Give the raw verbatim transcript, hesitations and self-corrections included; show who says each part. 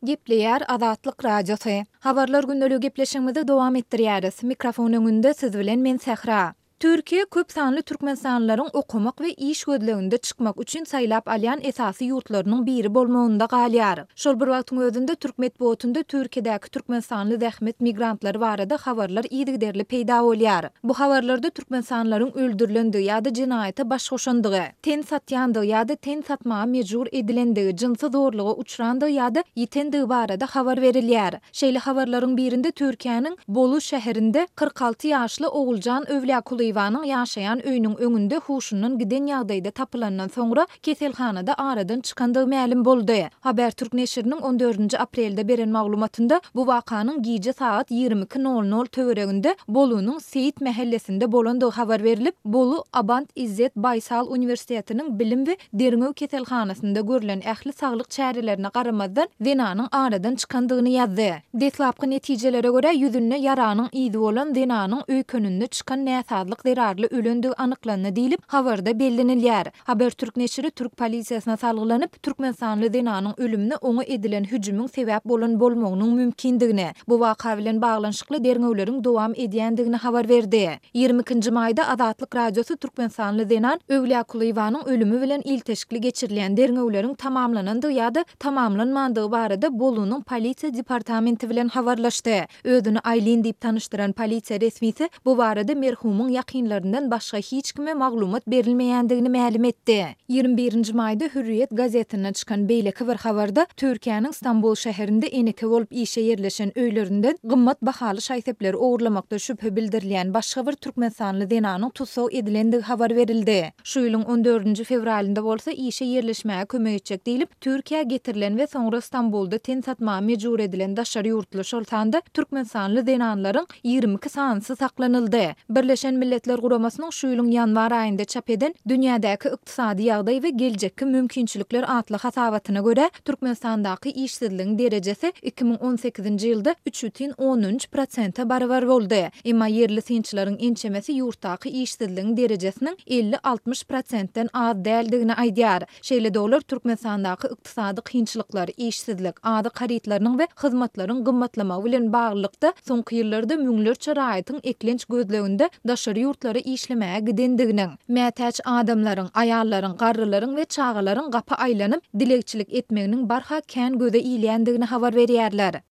Speaker 1: Gepleýär Azatlyk Radiosu. Habarlar gündäligi gepleşigimizi dowam etdirýäris. Mikrofon öňünde siz bilen men Sähra. Türkiýe köp sanly türkmensanlaryň okumak we iş gözleginde çykmak üçin saýlap alýan esasy ýurtlarynyň biri bolmagynda galýar. Şol bir wagtyň özünde Türk medeniýetinde Türkiýedäki türkmensanly zähmet migrantlary barada habarlar ýygyderli peýda bolýar. Bu habarlarda türkmensanlaryň öldürilendiği ýa-da jinaýata baş goşandygy, ten satýandygy ýa-da ten satmaga mejbur edilendigi, jinsy zorluga uçrandygy ýa-da ýitendigi barada habar berilýär. Şeýle habarlaryň birinde Türkiýanyň Bolu şäherinde kırk alty ýaşly Oguljan Övliýakuly Ýanyň ýaşaýan öýüniň öňünde huşundan giden ýagdaýda tapylandan soňra keselhanada aradan çykandygy ma'lum boldy. Habar Türk neşriniň on dördünji aprelde beren maglumatynda bu wakanyň giýje saat ýygrimi iki nol nol töwereginde Bolunyň Seyit mahallesinde bolandygy habar berilip, Bolu Abant İzzet Baysal Uniwersitetiniň Bilim we Derňöw keselhanasynda görülen ähli saglyk çärelerine garamazdan Denanyň aradan çykandygyny ýazdy. Detlapky netijelere görä ýüzünde ýaranyň ýydy bolan Denanyň öýküninde çykan näsadlyk zerarly ölendigi anyklandy diýilip habarda bellenilýär. Habar Türk neşri Türk polisiýasyna salgylanyp türkmensanly Denanyň ölümine oňa edilen hüjümüň sebäp bolan bolmagynyň mümkindigini, bu waka bilen baglanşykly derňewleriň dowam edýändigini habar berdi. ýygrimi ikinji maýda Azatlyk Radiosu türkmensanly Denan Övliýakuly Ýanyň ölümi bilen ilteşikli geçirilen derňewleriň tamamlanandygy ýa-da tamamlanmandygy barada Bolunyň polisiýa departamenti bilen habarlaşdy. Özüni Aylin diýip tanıştyran polisiýa resmisi bu barada merhumyň ýakynlaryndan başga hiç kime maglumat berilmeýändigini ma'lum etdi. ýygrimi birinji maýda Hürriyet gazetine çykan beýleki bir habarda Türkiýanyň Stambul şäherinde eneke bolup işe ýerleşen öýlerinden gymmat bahaly şaýsepleri ogurlamakda şüphe bildirilýän başga bir türkmensanly Denanyň tutsaw edilendigi habar berildi. Şu ýylyň on dördünji fevralynda bolsa işe ýerleşmäge kömek etjek diýilip Türkiýe getirilen we soňra Stambulda ten satmaga mejbur edilen daşary ýurtly şol sanda türkmensanly Denanlaryň ýygrimi iki sanansy saklanyldy. Birleşen Milletler Guramasynyň şu ýylyň ýanwar aýynda çap eden dünýädäki ykdysady ýagdaý we geljekki mümkinçilikler atly hasabatyna görä Türkmenstandaky işsizligiň derejesi iki ming on sekizinji ýylda üç butun on üç prosenta barabar boldy. Emma yerli synçylaryň ençemesi ýurtdaky işsizligiň derejesiniň elli altmış prosentden az däldigini aýdýar. Şeýle de olar Türkmenstandaky ykdysady kynçylyklar, işsizlik, ady haritlarynyň we hyzmatlaryň gymmatlamagy bilen baglykda soňky ýyllarda müňlerçe raýatyň eklenç gözleginde daşary ýurtlary işlemäge gidendiginiň, mätäç adamlaryň, aýallaryň, garrylaryň we çagalaryň gapy aýlanyp dilekçilik etmeginiň barha kän göze ilýändigini habar berýärler.